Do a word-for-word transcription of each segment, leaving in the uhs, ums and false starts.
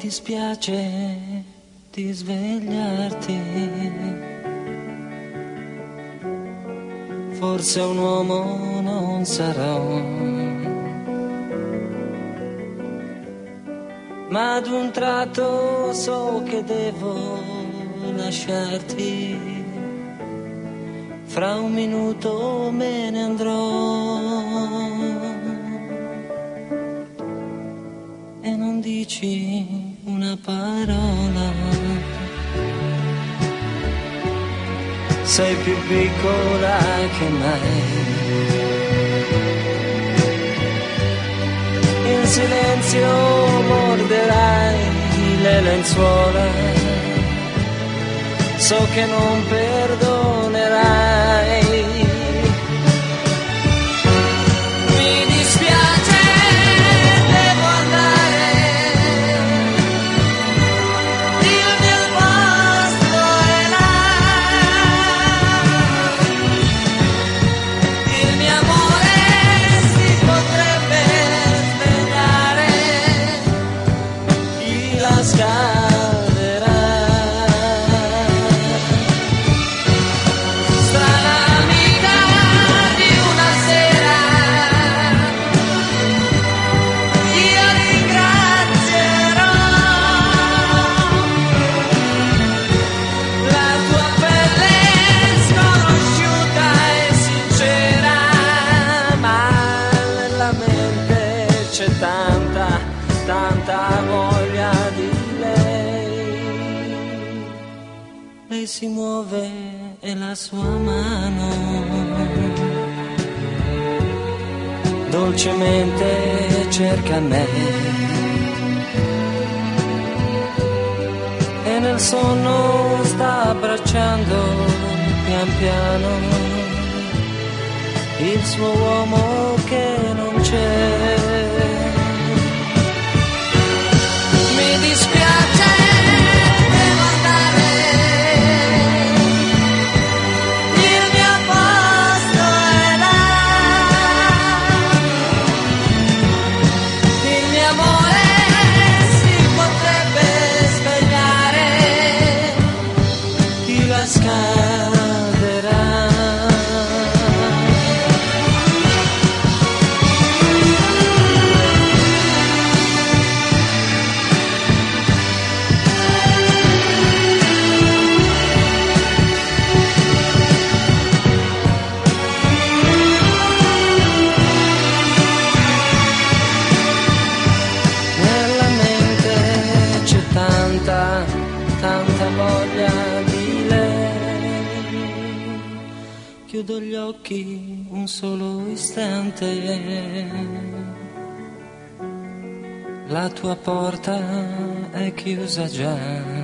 dispiace di svegliarti. Forse un uomo non sarò, ma ad un tratto so che devo lasciarti. Fra un minuto me ne andrò e non dici una parola. Sei più piccola che mai. In silenzio morderai le lenzuola. So che non perdonerai. Mi dispiace, devo andare. Il mio posto è là. Il mio amore si potrebbe svegliare. Chi la scalderà? Strana amica di una sera, io ringrazierò la tua pelle sconosciuta e sincera, ma nella mente c'è tanta, tanta voglia di lei. Lei si muove e la sua mano dolcemente cerca me, e nel sonno sta abbracciando pian piano il suo uomo che non c'è. Mi dispiace, devo andare. Il mio posto è là. Il mio amore si potrebbe svegliare. Chi la scalderà? Nella mente c'è tanta, tanta voglia di lei. Chiudo gli occhi un solo istante. La tua porta è chiusa già.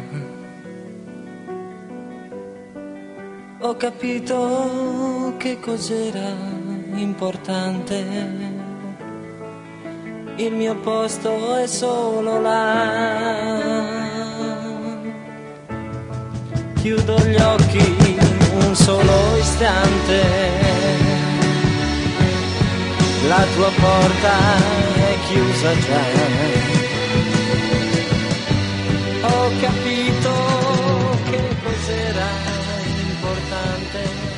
Ho capito che cos'era importante. Il mio posto è solo là. Chiudo gli occhi un solo istante. La tua porta è chiusa già. Ho capito che cos'era importante.